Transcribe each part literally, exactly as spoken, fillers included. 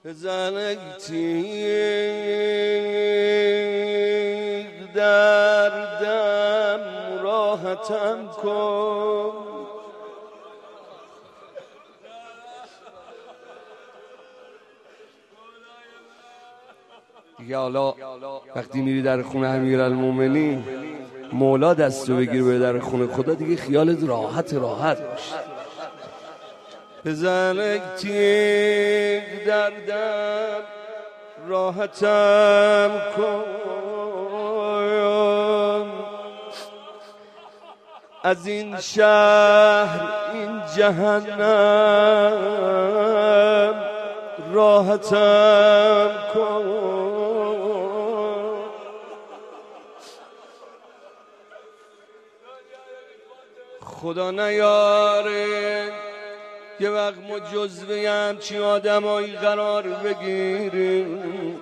بزن تیغ در دم راحتم کن. دیگه حالا وقتی میری در خونه امیرالمومنین مولا دستو بگیر به در خونه خدا، دیگه خیالت راحت راحت باشه. بزن تیغ در دم راحتم کن، از این شهر این جهنم راحتم کن. خدا نیاره یه وقت ما جزوه همچین آدمایی قرار بگیریم،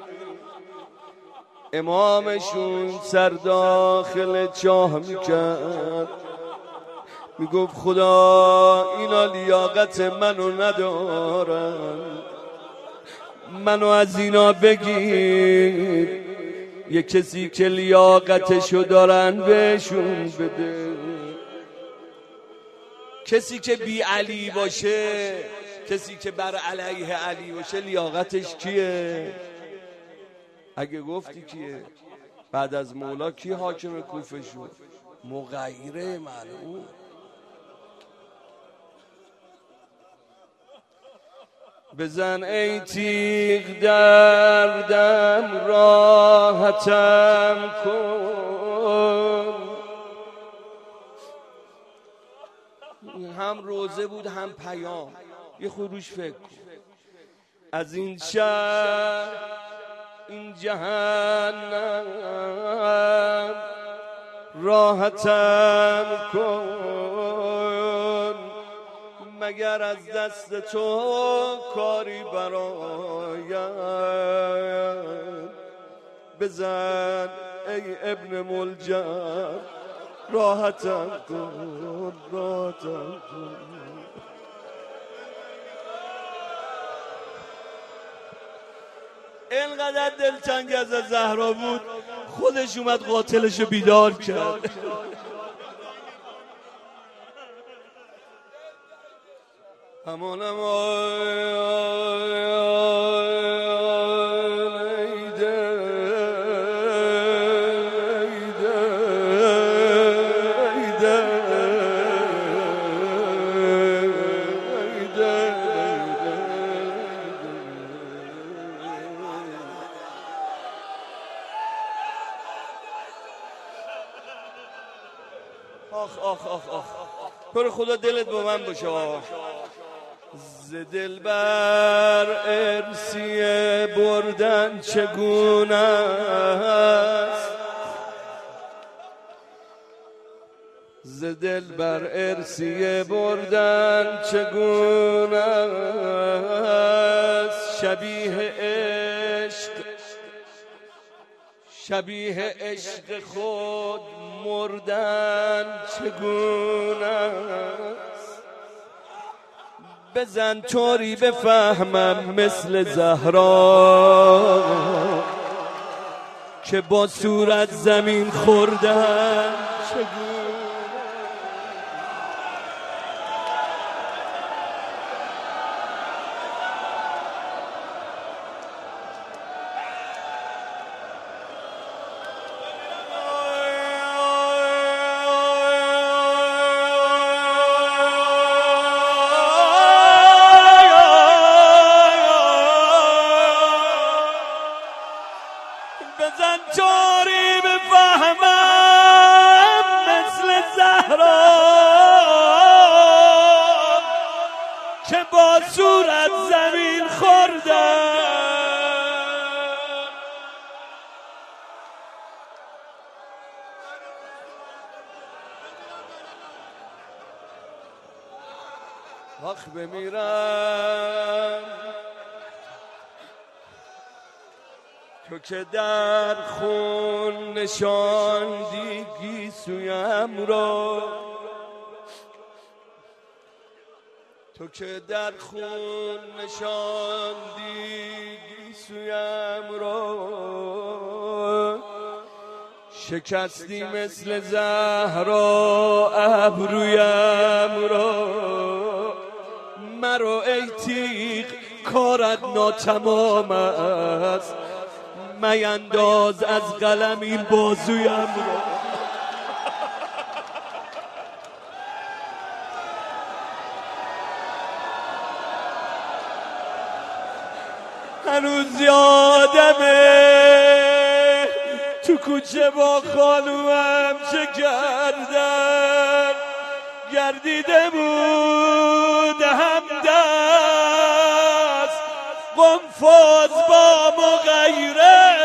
امامشون سر داخل چاه میکرد، میگفت خدا اینا لیاقت منو ندارن، منو از اینا بگیر، یه کسی که لیاقتشو دارن بهشون بده. کسی که بی علی باشه، کسی که بر علیه علی باشه، لیاقتش کیه؟ اگه گفتی کیه؟ بعد از مولا کی حاکم کوفه شد؟ مغیره معلوم. بزن ای تیغ در دم راحتم کن. هم روزه بود هم پیام، یه خروش فکر کن. از این شهر این جهنم راحتم کن، مگر از دست تو کاری برایم. بزن ای ابن ملجم راحتم کن، راحتم کن. اینقدر دلتنگ از زهرا بود خودش اومد قاتلشو بیدار کرد. همانم آخ آخ آخ آخ پر خدا دلت با من باشه. ز دل بر ارسیه بردن چگونه است، ز دل بر ارسیه بردن چگونه است، شبیه عشق شبیه عشق خود مردن چگونه است. بزن طوری بفهمم مثل زهرا که با صورت زمین خوردن چگونه. بزن طوری بفهمم مثل زهرا که با صورت زمین خوردن. آخ بمیرم تو که در خون نشاندی گیسویم را، تو که در خون نشاندی گیسویم را شکستی مثل زهرا ابرویم را مرا ای تیغ کارت ناتمام است مینداز از قلم این بازویم را هنوز یادمه تو کوچه با خانومم چه کردن گردیده بود همدست قنفاز با مغیره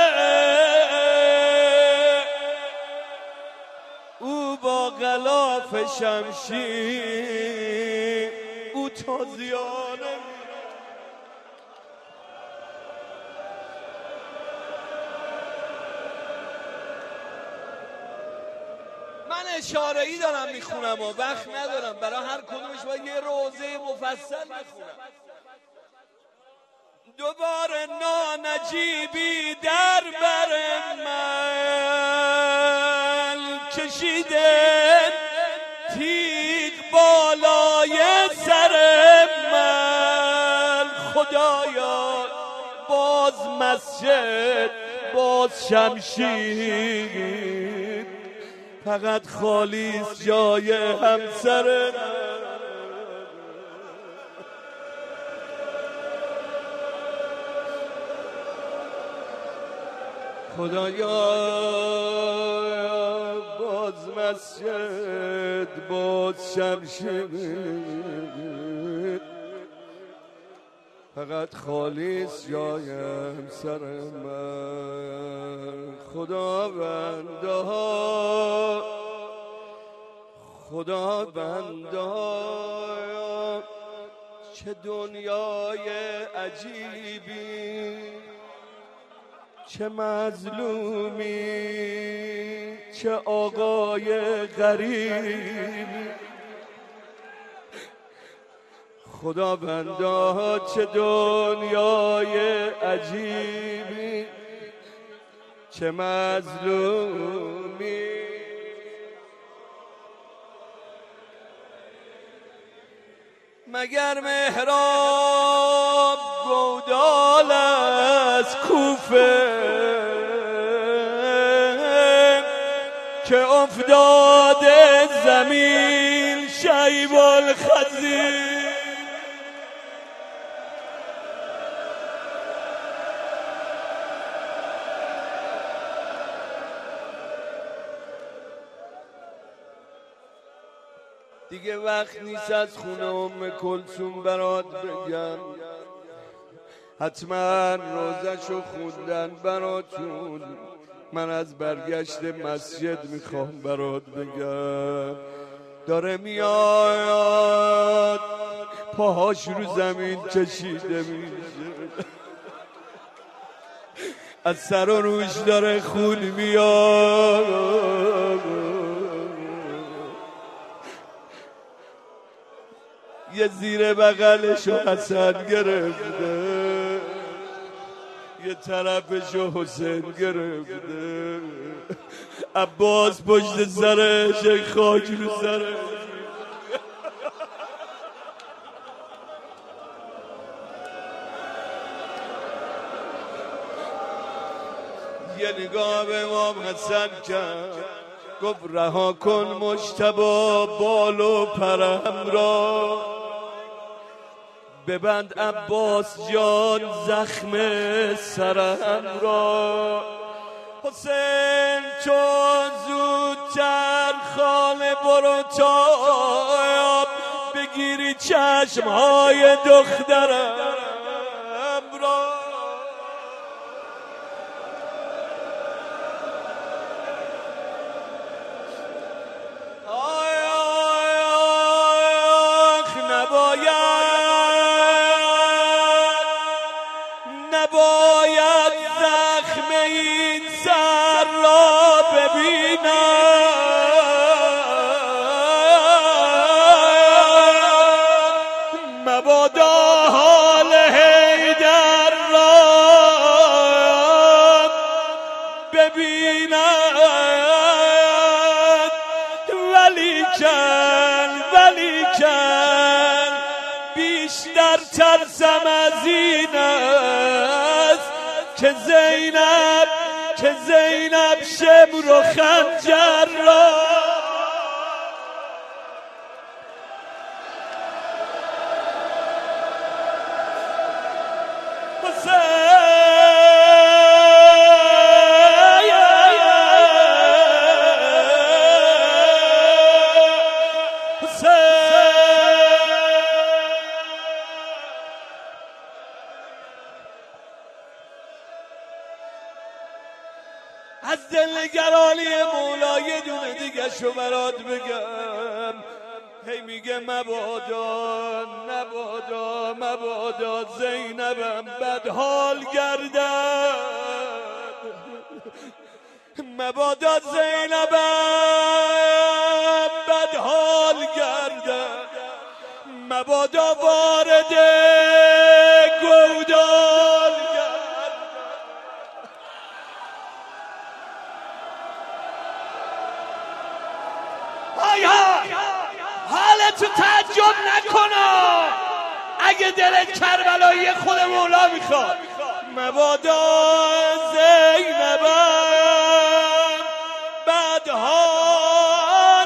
او با غلاف شمشیر او تازیانه من اشاره ای دارم میخونم و وقت ندارم برای هر کدومش باید یه روزه مفصل بخونم. دوباره نانجیبی در بر من کشیدن تیغ بالای سر من خدایا باز مسجد باز شمشیر فقط خالیست جای همسر خدایا باز مسجد باز شمشیر فقط خالیست جای همسر من خدا بنده ها خدا بنده ها چه دنیای عجیبی چه مظلومی چه آقای غریبی خدا بنده چه دنیای عجیبی چه مظلومی مگر مهراب گودال از کوفه که افتاده زمین شیب الخزیر دیگه وقت نیست از خونه ام کلثوم برات بگم حتما روزشو خوندن براتون من از برگشت مسجد میخوام برات بگم داره میاد پاهاش رو زمین کشیده میشه از سر و روش داره خون میاد یه زیر بغلشو حسن گرفته یه طرفشو حسین گرفته عباس پشت سرش یک خاک رو سرش یه نگاه به امام حسن کرد گفت رها کن مجتبی بال و پرم را ببند عباس جان زخم سرم را حسین چون زودتر خانه برو تا بگیری چشمهای دخترم را نباید زخم این سر را ببینم مبادا حال حیدر را ولیکن ولیکن بیشتر ترسم از این است که زینب که زینب شمر و خنجر را از دلنگرانی مولا یه دونه دیگه شو برات بگم. هی میگه مبادا نبادا مبادا زینبم بدحال گردد، مبادا زینبم بدحال گردد، مبادا وارد گودال گردد. های های حالتو تعجب نکنه اگه دلت کربلایی خود مولا میخواد. مبادا زینبم بدحال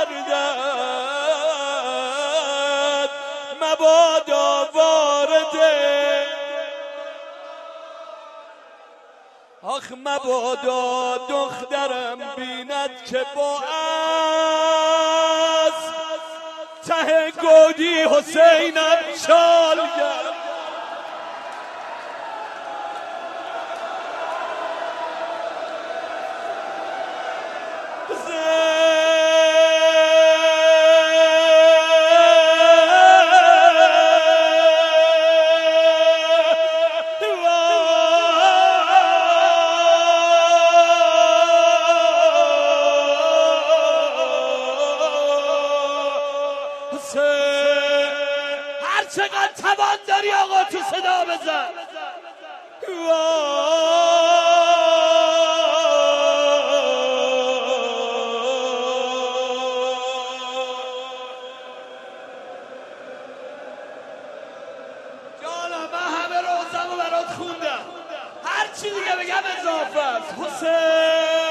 گردد، مبادا وارده آخ مبادا دخترم بیند که با از ته گودی حسینم چال گرد. هر چقدر توان داری آقا تو صدا بزن. جانا من همه روزمو برات خوندم، هر چی دیگه بگم اضافه است. حسین